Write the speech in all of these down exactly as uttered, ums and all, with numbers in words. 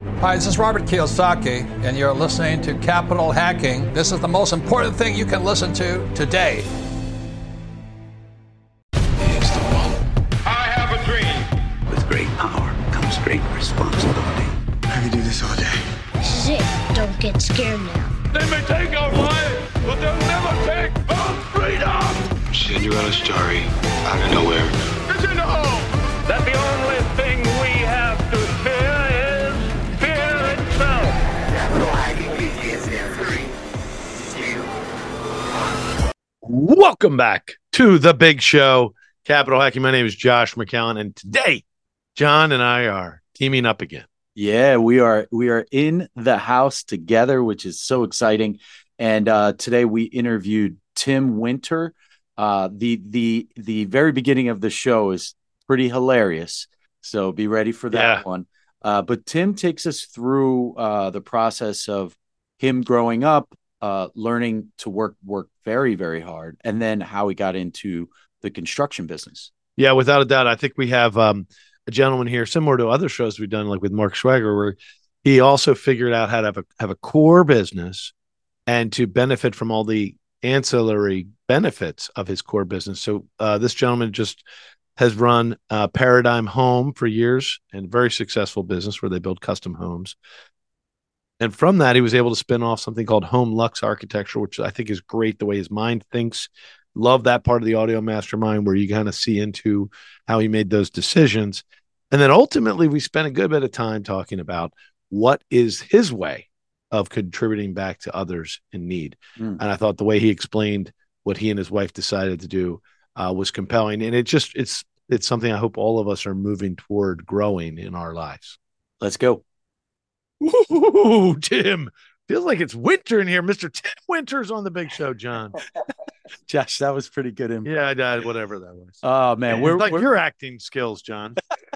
Hi, this is Robert Kiyosaki, and you're listening to Capital Hacking. This is the most important thing you can listen to today. I have a dream. With great power comes great responsibility. I can do this all day. This is it. Don't get scared now. They may take our lives, but they'll never take our freedom. Cinderella story out of nowhere. It's in the hole. That the only thing we have to fear is fear itself. Welcome back to the big show, Capital Hacking. My name is Josh McCallan, and today, John and I are teaming up again. Yeah, we are we are in the house together, which is so exciting. And uh, today we interviewed Tim Winter. Uh, the the the very beginning of the show is pretty hilarious, so be ready for that Yeah. one. Uh, but Tim takes us through uh, the process of him growing up, uh, learning to work work very very hard, and then how he got into the construction business. Yeah, without a doubt. I think we have um, a gentleman here, similar to other shows we've done, like with Mark Schwager, where he also figured out how to have a have a core business and to benefit from all the ancillary benefits of his core business. So uh, this gentleman just has run uh, Paradigm Home for years, and very successful business where they build custom homes. And from that, he was able to spin off something called Home Lux Architecture, which I think is great the way his mind thinks. Love that part of the audio mastermind where you kind of see into how he made those decisions. And then ultimately, we spent a good bit of time talking about what is his way of contributing back to others in need. Mm. And I thought the way he explained what he and his wife decided to do uh, was compelling. And it just, it's, it's something I hope all of us are moving toward growing in our lives. Let's go. Ooh, Tim. Feels like it's winter in here. Mister Tim Winter's on the big show, John. Josh, that was pretty good. Imp- Yeah, I died, whatever that was. Oh man, we're It's like we're- your acting skills, John.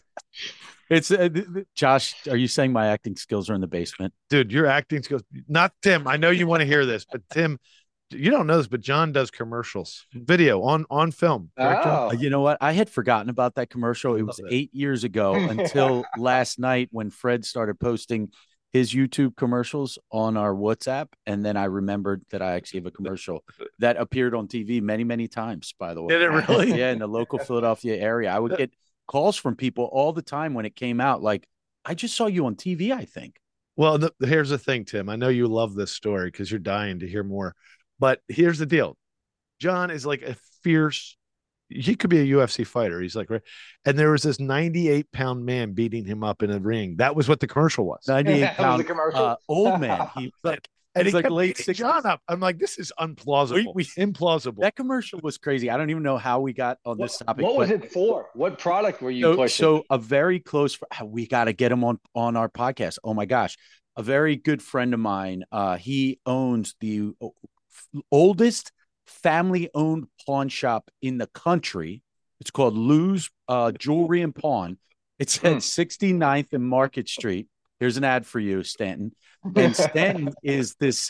It's uh, th- th- Josh. Are you saying my acting skills are in the basement? Dude, your acting skills. Not Tim. I know you want to hear this, but Tim, you don't know this, but John does commercials, video on on film. Correct, John? Uh, you know what? I had forgotten about that commercial. It was Love it. eight years ago until last night when Fred started posting his YouTube commercials on our WhatsApp. And then I remembered that I actually have a commercial that appeared on T V many, many times, by the way. Did it really? Yeah, in the local Philadelphia area. I would get calls from people all the time when it came out. Like, I just saw you on T V, I think. Well, the, here's the thing, Tim. I know you love this story because you're dying to hear more. But here's the deal. John is like a fierce, he could be a U F C fighter. He's like, right. And there was this ninety-eight pound man beating him up in a ring. That was what the commercial was. ninety-eight That was pound the commercial? uh, old man. He like, And it's he like kept late beating sixties. John up. I'm like, this is unplausible. We- we- implausible. That commercial was crazy. I don't even know how we got on this What, topic. what was but- it for? What product were you so, pushing? so a very close fr- we got to get him on on our podcast. Oh my gosh, a very good friend of mine, uh he owns the o- f- oldest family owned pawn shop in the country. It's called Lou's uh Jewelry and Pawn. It's Hmm. at sixty-ninth and Market Street. Here's an ad for you, Stanton. And Stanton is this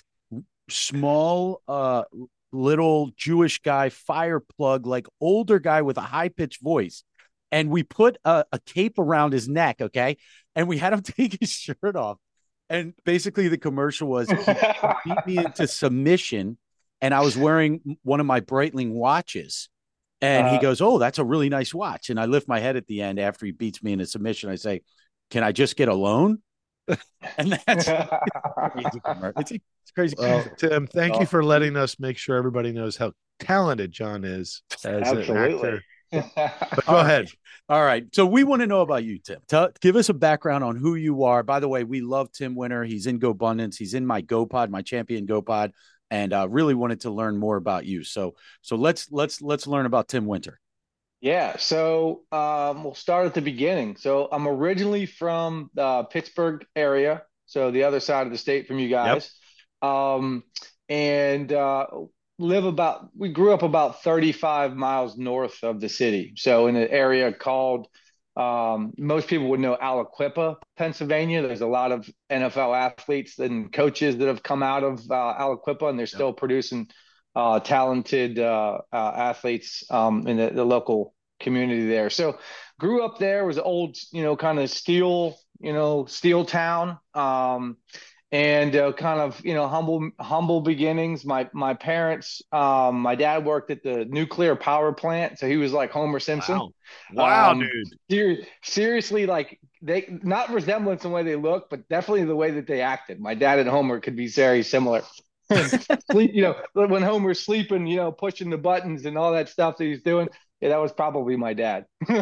small uh little Jewish guy, fire plug, like older guy with a high pitched voice. And we put a, a cape around his neck, okay? And we had him take his shirt off. And basically, the commercial was he beat me into submission, and I was wearing one of my Breitling watches. And he Uh, goes, "Oh, that's a really nice watch." And I lift my head at the end after he beats me into submission. I say, "Can I just get a loan?" And that's crazy commercial. It's a it's a crazy. Well, commercial. Tim, thank you Well- for letting us make sure everybody knows how talented John is as an Absolutely. actor. But go ahead. All right. So we want to know about you, Tim. Tell, give us a background on who you are. By the way, we love Tim Winter. He's in GoBundance. He's in my GoPod, my champion GoPod, and uh, really wanted to learn more about you. So, so let's let's let's learn about Tim Winter. Yeah, so um, we'll start at the beginning. So I'm originally from the Pittsburgh area, so the other side of the state from you guys. Um, and uh, live about, we grew up about thirty-five miles north of the city. So in an area called, um, most people would know Aliquippa, Pennsylvania. There's a lot of N F L athletes and coaches that have come out of uh, Aliquippa, and they're still producing uh, talented uh, uh, athletes um, in the, the local community there. So grew up there, was old, you know, kind of steel you know, steel town. Um, and uh, kind of, you know, humble humble beginnings. My my parents, um, my dad worked at the nuclear power plant, so he was like Homer Simpson. Wow. Wow, Um, dude. ser- seriously, like they not resemblance in the way they look, but definitely the way that they acted. My dad and Homer could be very similar. Sleep, you know, when Homer's sleeping, you know, pushing the buttons and all that stuff that he's doing. Yeah, that was probably my dad.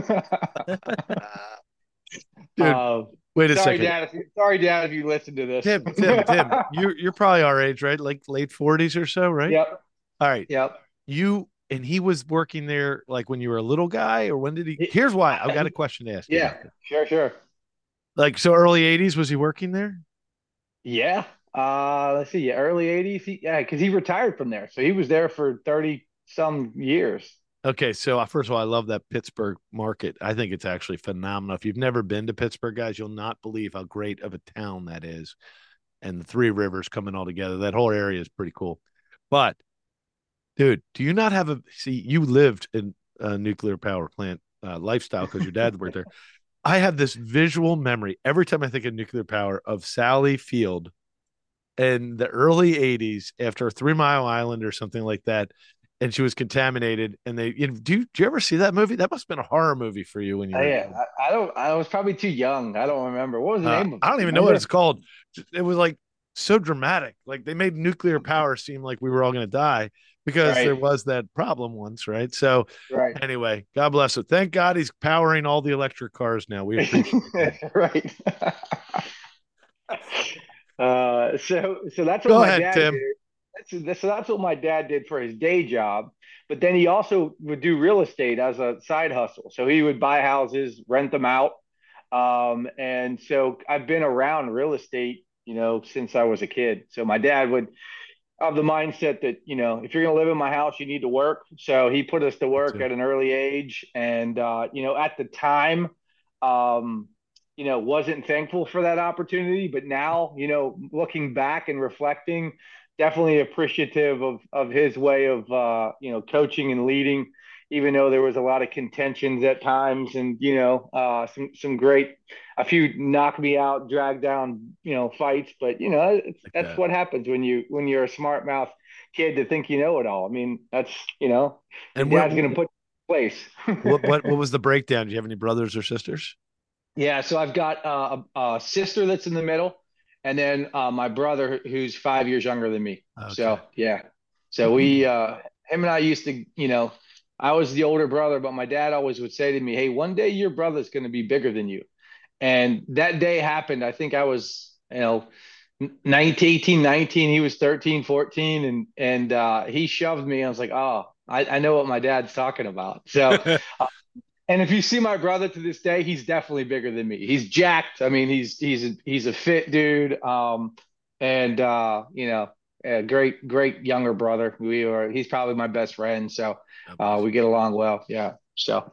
Dude, uh, wait a sorry, second. Dad. If you, sorry, Dad, if you listen to this. Tim, Tim, Tim, you you're probably our age, right? Like late forties or so, right? Yep. All right. Yep. You and he was working there like when you were a little guy, or when did he? Here's why. I've got a question to ask you. Yeah, sure, sure. Like, so early eighties, was he working there? Yeah. Uh, let's see. Yeah, early eighties. He, yeah, because he retired from there, so he was there for thirty some years. Okay, so uh, first of all, I love that Pittsburgh market. I think it's actually phenomenal. If you've never been to Pittsburgh, guys, you'll not believe how great of a town that is. And the Three Rivers coming all together. That whole area is pretty cool. But, dude, do you not have a see? You lived in a nuclear power plant uh, lifestyle because your dad worked there. I have this visual memory every time I think of nuclear power of Sally Field in the early eighties after Three Mile Island or something like that. And she was contaminated. And they, you know, do you, do you ever see that movie? That must have been a horror movie for you when you Oh, were. yeah, I, I don't. I was probably too young. I don't remember. What was the Uh, name of it? I don't even know what it's called. It was like so dramatic. Like they made nuclear power seem like we were all going to die because Right. there was that problem once, right? So Right. anyway, God bless it. Thank God he's powering all the electric cars now. We appreciate it. Right. uh, so, so that's what Go my ahead, dad Tim. did. That's, so that's what my dad did for his day job. But then he also would do real estate as a side hustle. So he would buy houses, rent them out. Um, and so I've been around real estate, you know, since I was a kid. So my dad would have the mindset that, you know, if you're going to live in my house, you need to work. So he put us to work at an early age. And, uh, you know, at the time, um, you know, wasn't thankful for that opportunity. But now, you know, looking back and reflecting, definitely appreciative of of his way of uh, you know, coaching and leading, even though there was a lot of contentions at times, and you know, uh, some some great, a few knock me out, drag down, you know, fights. But you know, it's, Like that's that. what happens when you when you're a smart mouth kid to think you know it all. I mean, that's, you know, your And what, dad's going to put you in place. what what what was the breakdown? Do you have any brothers or sisters? Yeah, so I've got uh, a, a sister that's in the middle, and then uh, my brother who's five years younger than me. Okay. So yeah, so we, uh, him and I used to, you know, I was the older brother, but my dad always would say to me, "Hey, one day your brother's going to be bigger than you," and that day happened. I think I was, you know, nineteen, eighteen, nineteen. He was thirteen, fourteen, and and uh, he shoved me. I was like, "Oh, I, I know what my dad's talking about." So. And if you see my brother to this day, he's definitely bigger than me. He's jacked. I mean, he's he's a, he's a fit dude. Um, and uh, you know, a great great younger brother. We are. He's probably my best friend. So uh, we get along well. Yeah. So.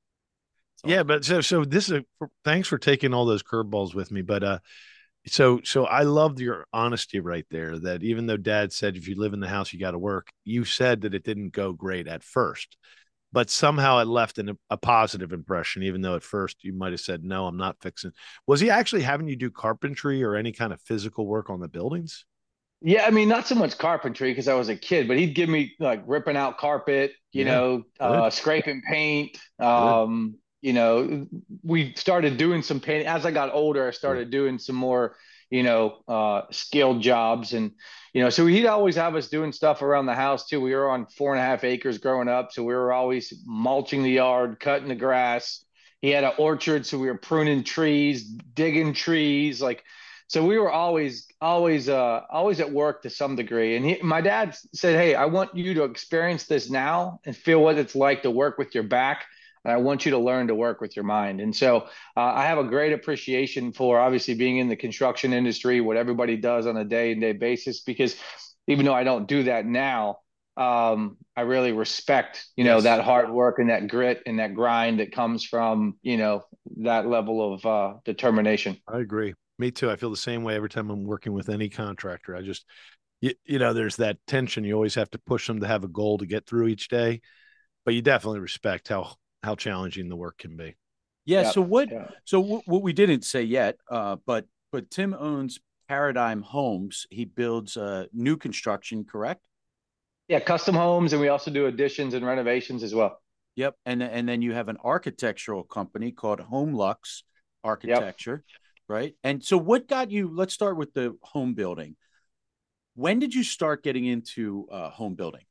Yeah, but so so this is a, thanks for taking all those curveballs with me. But uh, so so I loved your honesty right there. That even though Dad said if you live in the house you got to work, you said that it didn't go great at first. But somehow it left an, a positive impression, even though at first you might have said, no, I'm not fixing. Was he actually having you do carpentry or any kind of physical work on the buildings? Yeah, I mean, not so much carpentry because I was a kid, but he'd give me like ripping out carpet, you Yeah, know, uh, scraping paint. Um, you know, we started doing some painting as I got older. I started doing some more, you know, uh, skilled jobs, and you know, so he'd always have us doing stuff around the house too. We were on four and a half acres growing up, so we were always mulching the yard, cutting the grass. He had an orchard, so we were pruning trees, digging trees, like. So we were always, always, uh, always at work to some degree. And he, my dad said, "Hey, I want you to experience this now and feel what it's like to work with your back. And I want you to learn to work with your mind." And so uh, I have a great appreciation for obviously being in the construction industry, what everybody does on a day-to-day basis, because even though I don't do that now, um, I really respect, you know, Yes. that hard work and that grit and that grind that comes from, you know, that level of uh, determination. I agree. Me too. I feel the same way every time I'm working with any contractor. I just, you, you know, there's that tension. You always have to push them to have a goal to get through each day, but you definitely respect how how challenging the work can be. Yeah. Yep. So what? Yeah. So w- what we didn't say yet, uh, but but Tim owns Paradigm Homes. He builds uh, new construction, correct? Yeah, custom homes, and we also do additions and renovations as well. Yep. And and then you have an architectural company called Home Lux Yep. Architecture, right? And so what got you? Let's start with the home building. When did you start getting into uh, home building?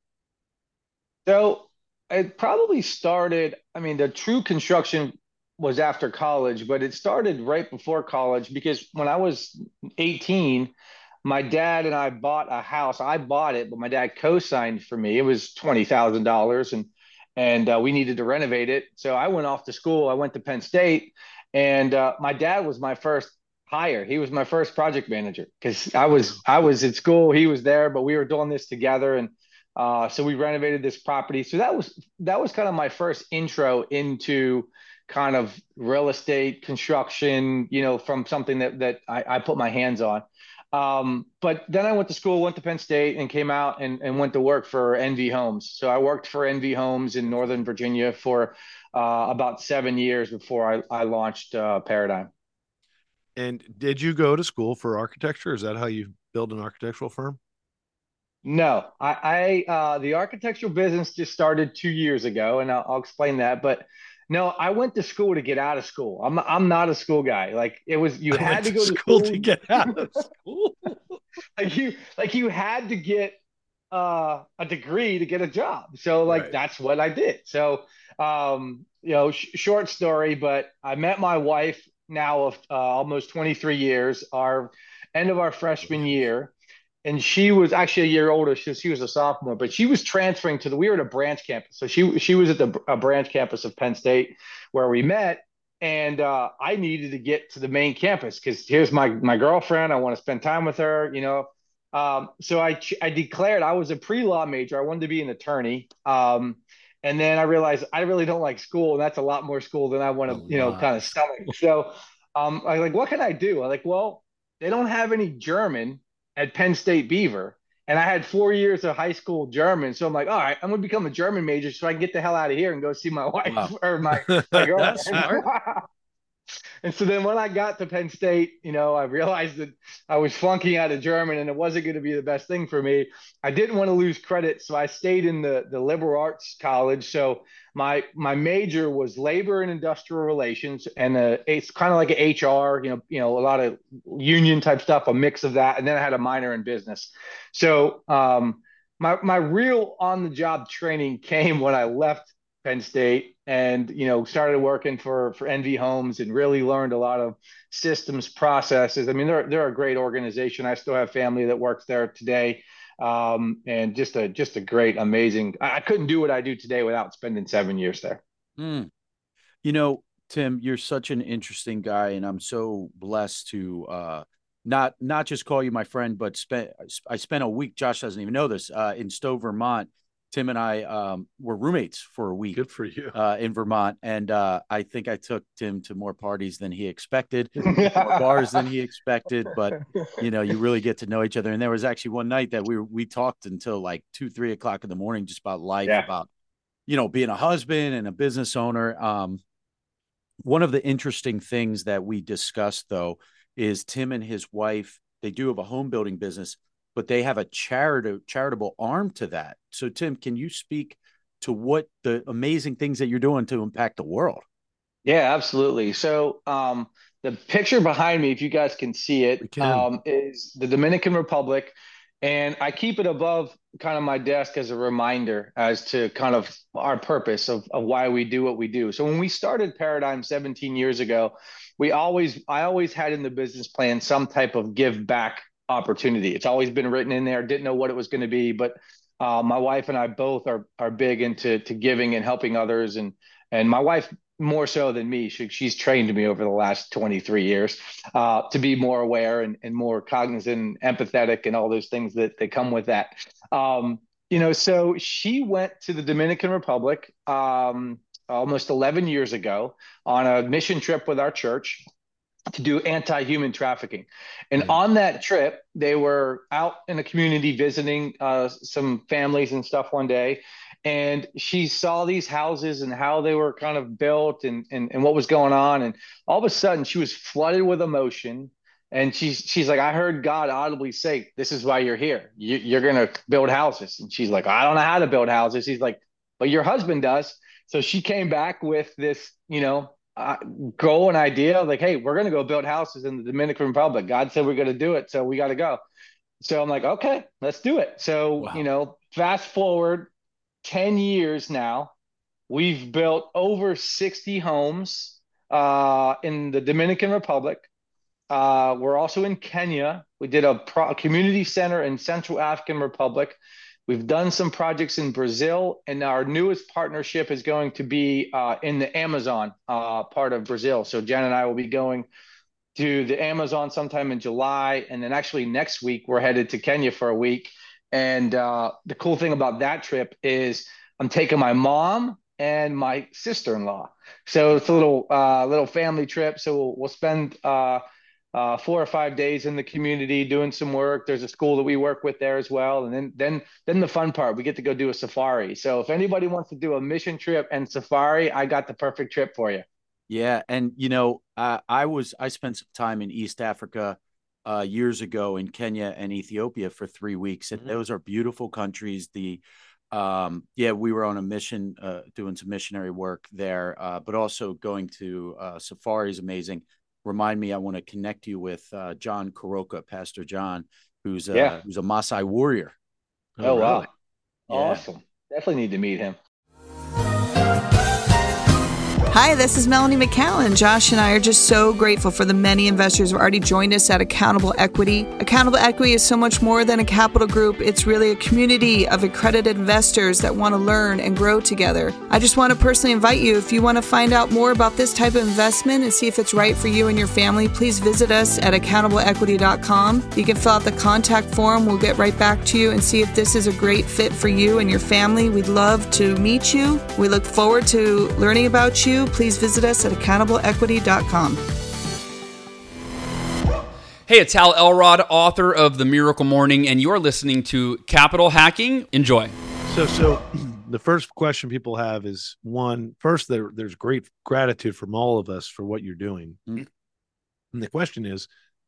So it probably started, I mean, the true construction was after college, but it started right before college because when I was eighteen, my dad and I bought a house. I bought it, but my dad co-signed for me. It was twenty thousand dollars and and uh, we needed to renovate it. So I went off to school. I went to Penn State, and uh, my dad was my first hire. He was my first project manager because I was I was at school. He was there, but we were doing this together, and uh, so we renovated this property. So that was that was kind of my first intro into kind of real estate construction, you know, from something that that I, I put my hands on. Um, but then I went to school, went to Penn State, and came out and, and went to work for N V Homes. So I worked for N V Homes in Northern Virginia for uh, about seven years before I, I launched uh, Paradigm. And did you go to school for architecture? Is that how you build an architectural firm? No, I, I uh, the architectural business just started two years ago, and I'll, I'll explain that. But no, I went to school to get out of school. I'm I'm not a school guy. Like it was, you I had went to to go to school school to get out of school. like you like you had to get uh, a degree to get a job. So like Right. that's what I did. So um, you know, sh- short story, but I met my wife now of uh, almost twenty-three years, our end of our freshman year, and she was actually a year older. She, she was a sophomore, but she was transferring to the. We were at a branch campus, so she she was at the a branch campus of Penn State where we met, and uh, I needed to get to the main campus because here's my my girlfriend. I want to spend time with her, you know. Um, so I I declared I was a pre law major. I wanted to be an attorney. Um, and then I realized I really don't like school, and that's a lot more school than I want A to, you know, lot. kind of stomach. So um, I was like, what can I do? I'm like, well, they don't have any German at Penn State Beaver. And I had four years of high school German. So I'm like, all right, I'm going to become a German major so I can get the hell out of here and go see my wife Wow. or my, my That's girlfriend. smart. And so then when I got to Penn State, you know, I realized that I was flunking out of German and it wasn't going to be the best thing for me. I didn't want to lose credit, so I stayed in the, the liberal arts college. So my my major was labor and industrial relations, and uh, it's kind of like an H R, you know, you know, a lot of union type stuff, a mix of that. And then I had a minor in business. So um, my my real on the job training came when I left Penn State and you know started working for for N V Homes and really learned a lot of systems processes. I mean, they're they're a great organization. I still have family that works there today, um, and just a just a great, amazing. I, I couldn't do what I do today without spending seven years there. Mm. You know, Tim, you're such an interesting guy, and I'm so blessed to uh, not not just call you my friend, but spent I spent a week. Josh doesn't even know this uh, in Stowe, Vermont. Tim and I um, were roommates for a week. Good for you. Uh, in Vermont, and uh, I think I took Tim to more parties than he expected, more bars than he expected. But you know, you really get to know each other. And there was actually one night that we were, we talked until like two, three o'clock in the morning, just about life, Yeah. about you know being a husband and a business owner. Um, one of the interesting things that we discussed, though, is Tim and his wife. They do have a home building business, but they have a charitable charitable arm to that. So, Tim, can you speak to what the amazing things that you're doing to impact the world? Yeah, absolutely. So um, the picture behind me, if you guys can see We it, can. um, is the Dominican Republic. And I keep it above kind of my desk as a reminder as to kind of our purpose of, of why we do what we do. So when we started Paradigm seventeen years ago, we always, I always had in the business plan some type of give back opportunity. It's always been written in there. Didn't know what it was going to be, but uh, my wife and I both are are big into to giving and helping others, and and my wife more so than me. She, she's trained me over the last twenty-three years uh, to be more aware and, and more cognizant, and empathetic, and all those things that that come with that. Um, you know, so she went to the Dominican Republic um, almost eleven years ago on a mission trip with our church to do anti-human trafficking. And on that trip, they were out in the community visiting uh, some families and stuff one day. And she saw these houses and how they were kind of built and, and, and what was going on. And all of a sudden she was flooded with emotion. And she's, she's like, I heard God audibly say, this is why you're here. You, you're going to build houses. And she's like, I don't know how to build houses. He's like, but your husband does. So she came back with this, you know, uh, goal and idea of like, hey, we're going to go build houses in the Dominican Republic. God said we're going to do it. So we got to go. So I'm like, okay, let's do it. So, wow. you know, fast forward ten years now, we've built over sixty homes uh, in the Dominican Republic. Uh, we're also in Kenya. We did a, pro- a community center in Central African Republic. We've done some projects in Brazil, and our newest partnership is going to be uh, in the Amazon uh, part of Brazil. So Jen and I will be going to the Amazon sometime in July, and then actually next week we're headed to Kenya for a week. And uh, the cool thing about that trip is I'm taking my mom and my sister-in-law. So it's a little uh, little family trip. So we'll, we'll spend uh, uh, four or five days in the community doing some work. There's a school that we work with there as well. And then then then the fun part, we get to go do a safari. So if anybody wants to do a mission trip and safari, I got the perfect trip for you. Yeah. And, you know, uh, I was I spent some time in East Africa uh, years ago in Kenya and Ethiopia for three weeks. And mm-hmm. those are beautiful countries. The um, yeah, we were on a mission uh, doing some missionary work there, uh, but also going to uh, safari is amazing. Remind me, I want to connect you with uh, John Kuroka, Pastor John, who's a, yeah. who's a Maasai warrior. Oh, oh wow. Really? Yeah. Awesome. Definitely need to meet him. Hi, this is Melanie McCallan. Josh and I are just so grateful for the many investors who have already joined us at Accountable Equity. Accountable Equity is so much more than a capital group. It's really a community of accredited investors that want to learn and grow together. I just want to personally invite you, if you want to find out more about this type of investment and see if it's right for you and your family, please visit us at accountable equity dot com. You can fill out the contact form. We'll get right back to you and see if this is a great fit for you and your family. We'd love to meet you. We look forward to learning about you. Please visit us at accountable equity dot com. Hey, it's Hal Elrod, author of The Miracle Morning, and you're listening to Capital Hacking. Enjoy. So, so the first question people have is, one, first, there, there's great gratitude from all of us for what you're doing. Mm-hmm. And the question is,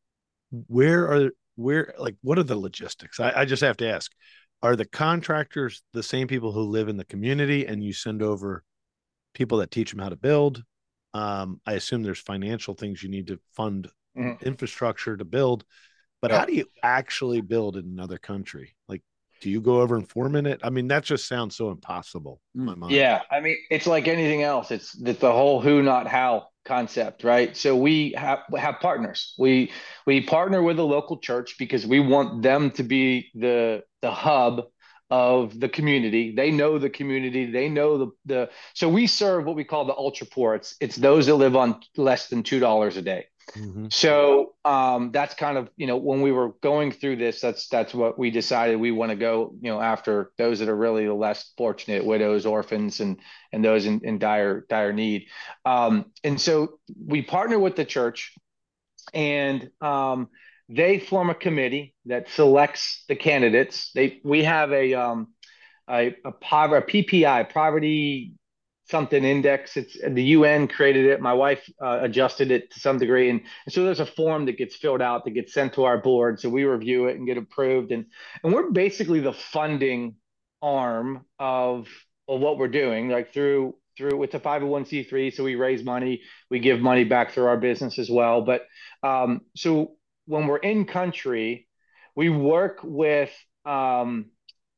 where are, where, like, what are the logistics? I, I just have to ask, are the contractors the same people who live in the community and you send over people that teach them how to build? Um, I assume there's financial things you need to fund mm-hmm. infrastructure to build, but yeah. how do you actually build in another country? Like, do you go over and foreman it? I mean, that just sounds so impossible in my mind. Yeah. I mean, it's like anything else. It's the, the whole who, not how concept, right? So we have, have partners. We, we partner with a local church because we want them to be the, the hub of the community. They know the community. They know the, the, so we serve what we call the ultra poor. It's, it's those that live on less than two dollars a day. Mm-hmm. So um, that's kind of, you know, when we were going through this, that's, that's what we decided we want to go, you know, after those that are really the less fortunate, widows, orphans, and, and those in, in dire, dire need. Um, and so we partner with the church, and um, they form a committee that selects the candidates. They, we have a, um, a, a, poverty, a P P I, poverty something index. It's the U N created it. My wife uh, adjusted it to some degree. And, and so there's a form that gets filled out that gets sent to our board. So we review it and get approved. And, and we're basically the funding arm of, of what we're doing, like through, through, it's a five oh one c three. So we raise money, we give money back through our business as well. But um, so when we're in country, we work with um,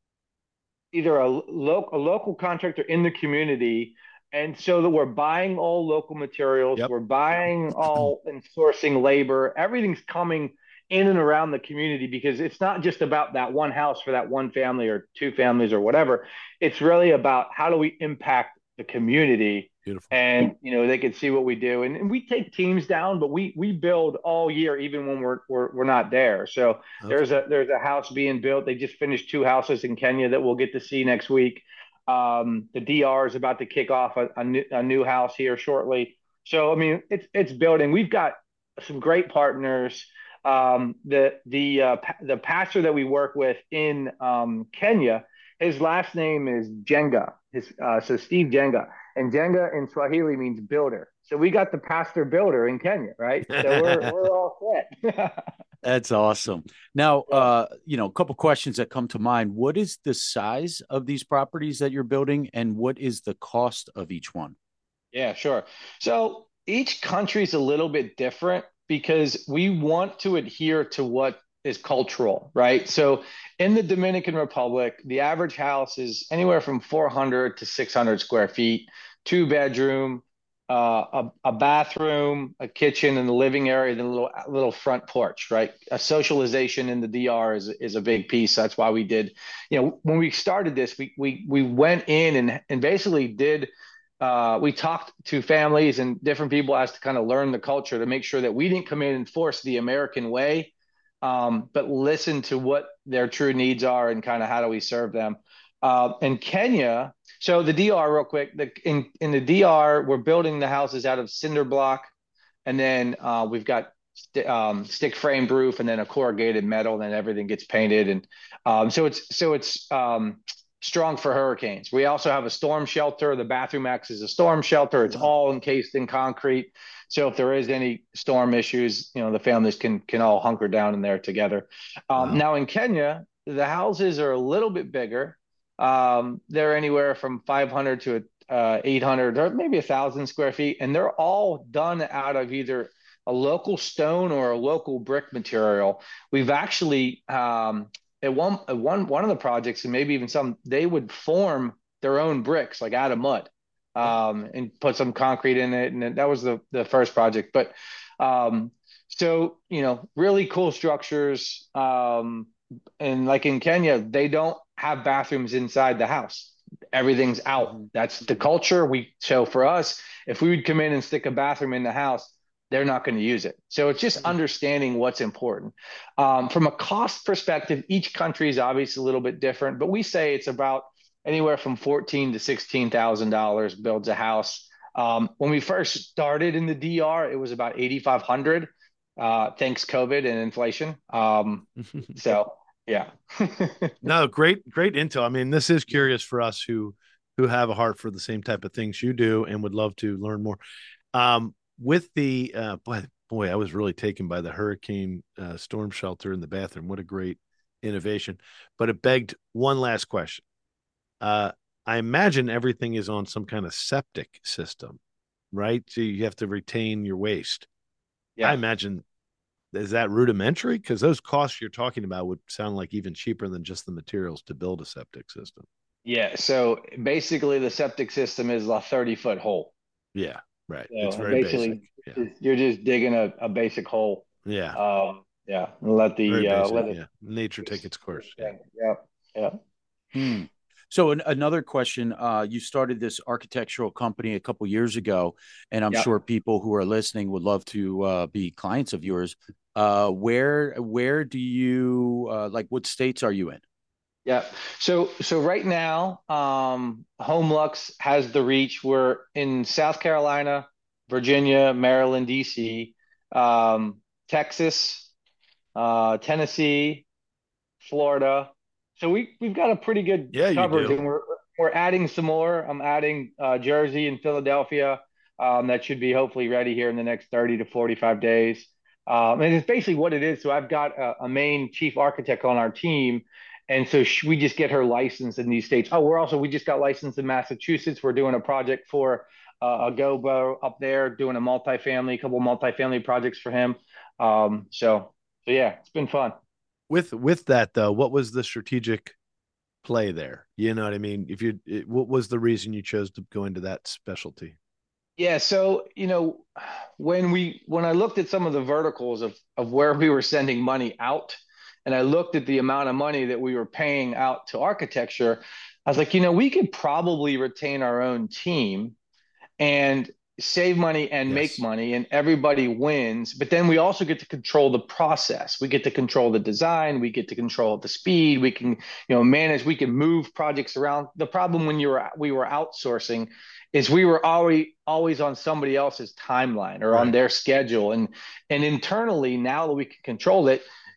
either a, lo- a local contractor in the community, and so that we're buying all local materials, yep. we're buying all and sourcing labor, everything's coming in and around the community, because it's not just about that one house for that one family or two families or whatever. It's really about how do we impact the community. Beautiful. And, you know, they can see what we do. And, and we take teams down, but we we build all year, even when we're we're, we're not there. So okay. there's a there's a house being built. They just finished two houses in Kenya that we'll get to see next week. Um, the D R is about to kick off a, a, new, a new house here shortly. So, I mean, it's it's building. We've got some great partners. Um, the the uh, the pastor that we work with in um, Kenya, his last name is Jenga. His uh, so Steve Jenga, and Jenga in Swahili means builder. So we got the pastor builder in Kenya, right? So we're we're all set. That's awesome. Now, uh, you know, a couple questions that come to mind. What is the size of these properties that you're building, and what is the cost of each one? Yeah, sure. So each country is a little bit different because we want to adhere to what is cultural, right? So in the Dominican Republic, the average house is anywhere from four hundred to six hundred square feet, two bedroom, uh, a, a bathroom, a kitchen, and the living area, and a little little front porch, right? A socialization in the D R is is a big piece. That's why we did, you know, when we started this, we we we went in and and basically did. Uh, we talked to families and different people as to kind of learn the culture to make sure that we didn't come in and force the American way, um, but listen to what their true needs are and kind of how do we serve them. Uh, in Kenya, so the D R real quick, the, in, in the D R, we're building the houses out of cinder block, and then uh, we've got st- um, stick framed roof, and then a corrugated metal, and then everything gets painted. And um, so it's, so it's, um, strong for hurricanes. We also have a storm shelter. The bathroom acts as a storm shelter. It's all encased in concrete. So if there is any storm issues, you know, the families can can all hunker down in there together. Um, wow. Now in Kenya, the houses are a little bit bigger. Um, they're anywhere from five hundred to uh, eight hundred or maybe a thousand square feet. And they're all done out of either a local stone or a local brick material. We've actually, um, At one, at one, one of the projects, and maybe even some, they would form their own bricks, like out of mud, um, and put some concrete in it. And that was the, the first project. But um, so, you know, really cool structures. Um, and like in Kenya, they don't have bathrooms inside the house. Everything's out. That's the culture. We So for us, if we would come in and stick a bathroom in the house, they're not going to use it. So it's just understanding what's important. Um, from a cost perspective, each country is obviously a little bit different, but we say it's about anywhere from fourteen to sixteen thousand dollars builds a house. Um, when we first started in the D R, it was about eighty-five hundred. Uh, thanks COVID and inflation. Um, so yeah. No, great, great intel. I mean, this is curious for us who who have a heart for the same type of things you do and would love to learn more. Um, With the uh, boy, boy, I was really taken by the hurricane uh, storm shelter in the bathroom. What a great innovation! But it begged one last question. Uh, I imagine everything is on some kind of septic system, right? So you have to retain your waste. Yeah. I imagine, is that rudimentary? Because those costs you're talking about would sound like even cheaper than just the materials to build a septic system. Yeah. So basically, the septic system is a thirty foot hole. Yeah. Right. So it's very basically, basic. Yeah. You're just digging a, a basic hole. Yeah. Um, yeah. And let the uh, let it, yeah. nature take its course. Yeah. Yeah. yeah. Hmm. So an, another question. Uh, you started this architectural company a couple years ago, and I'm yeah. sure people who are listening would love to uh, be clients of yours. Uh, where where do you uh, like? What states are you in? Yeah. So so right now, um, HomeLux has the reach. We're in South Carolina, Virginia, Maryland, D C, um, Texas, uh, Tennessee, Florida. So we we've got a pretty good yeah, coverage, you do. and we're we're adding some more. I'm adding uh, Jersey and Philadelphia. Um, that should be hopefully ready here in the next thirty to forty-five days. Um, and it's basically what it is. So I've got a, a main chief architect on our team. And so we just get her licensed in these states. Oh, we're also, we just got licensed in Massachusetts. We're doing a project for uh, a Gobo up there, doing a multifamily, a couple of multifamily projects for him. Um, so, so yeah, it's been fun. With, with that though, what was the strategic play there? You know what I mean? If you, it, what was the reason you chose to go into that specialty? Yeah. So, you know, when we, when I looked at some of the verticals of, of where we were sending money out, and I looked at the amount of money that we were paying out to architecture, I was like, you know, we could probably retain our own team and save money and yes. make money, and everybody wins. But then we also get to control the process. We get to control the design. We get to control the speed. We can, you know, manage. We can move projects around. The problem when you were we were outsourcing is we were always always on somebody else's timeline or right. on their schedule, and and internally now that we can control it.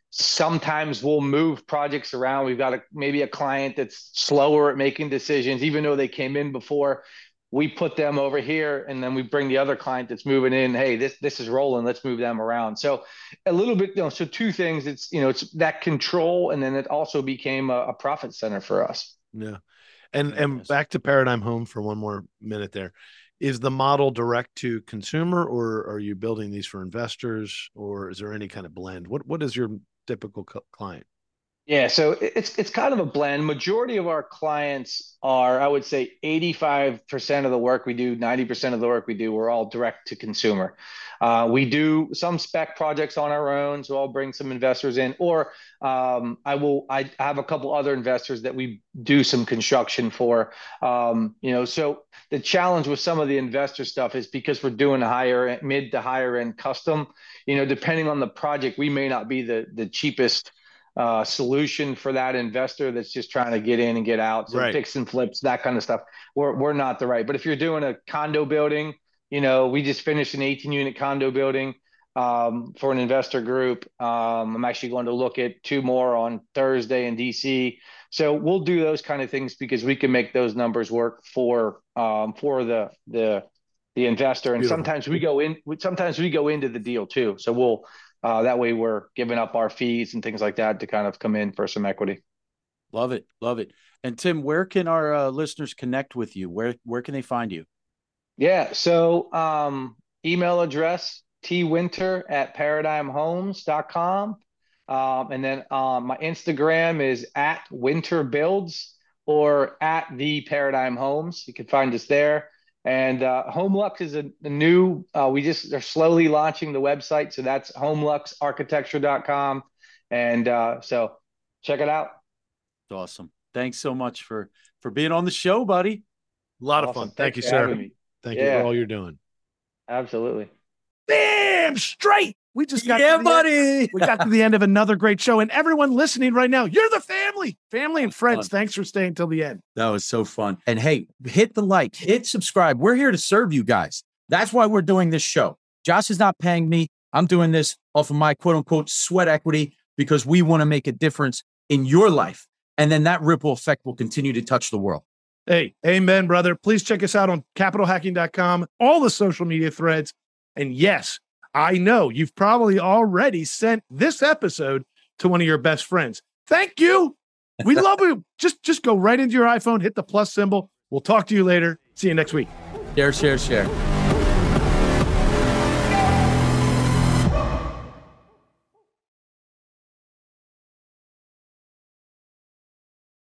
sometimes we'll move projects around. We've got a, maybe a client that's slower at making decisions, even though they came in before. We put them over here, and then we bring the other client that's moving in. Hey, this this is rolling. Let's move them around. So a little bit, you know, so two things. It's, you know, it's that control, and then it also became a, a profit center for us. Yeah. And and back to Paradigm Home for one more minute there. Is the model direct to consumer, or are you building these for investors, or is there any kind of blend? What what is your typical client? Yeah, so it's it's kind of a blend. Majority of our clients are, I would say, eighty-five percent of the work we do, ninety percent of the work we do, we're all direct to consumer. Uh, we do some spec projects on our own, so I'll bring some investors in, or um, I will. I have a couple other investors that we do some construction for. Um, you know, so the challenge with some of the investor stuff is because we're doing higher, mid to higher end custom. You know, depending on the project, we may not be the the cheapest uh, solution for that investor that's just trying to get in and get out. So right. fix and flips, that kind of stuff. We're we're not the right. But if you're doing a condo building, you know, we just finished an eighteen unit condo building um, for an investor group. Um, I'm actually going to look at two more on Thursday in D C. So we'll do those kind of things because we can make those numbers work for um, for the the the investor. And Beautiful. sometimes we go in. Sometimes we go into the deal too. So we'll uh, that way we're giving up our fees and things like that to kind of come in for some equity. Love it, love it. And Tim, where can our uh, listeners connect with you? Where where can they find you? Yeah. So um, email address, twinter at paradigm homes dot com. Um, and then um, my Instagram is at winter builds or at the Paradigm Homes. You can find us there. And uh, HomeLux is a, a new, uh, we just, they're slowly launching the website. So that's homelux architecture dot com. And uh, so check it out. It's awesome. Thanks so much for, for being on the show, buddy. A lot Awesome. of fun. Thank Thanks you, for sir. having me. Thank Yeah. you for all you're doing. Absolutely. Damn straight. We just got Yeah, to the buddy. End. We got to the end of another great show. And everyone listening right now, you're the family, family and friends. Fun. Thanks for staying till the end. That was so fun. And hey, hit the like, hit subscribe. We're here to serve you guys. That's why we're doing this show. Josh is not paying me. I'm doing this off of my quote unquote sweat equity because we want to make a difference in your life. And then that ripple effect will continue to touch the world. Hey, amen, brother. Please check us out on capital hacking dot com, all the social media threads. And yes, I know you've probably already sent this episode to one of your best friends. Thank you. We love you. Just, just go right into your iPhone, hit the plus symbol. We'll talk to you later. See you next week. Share, share, share.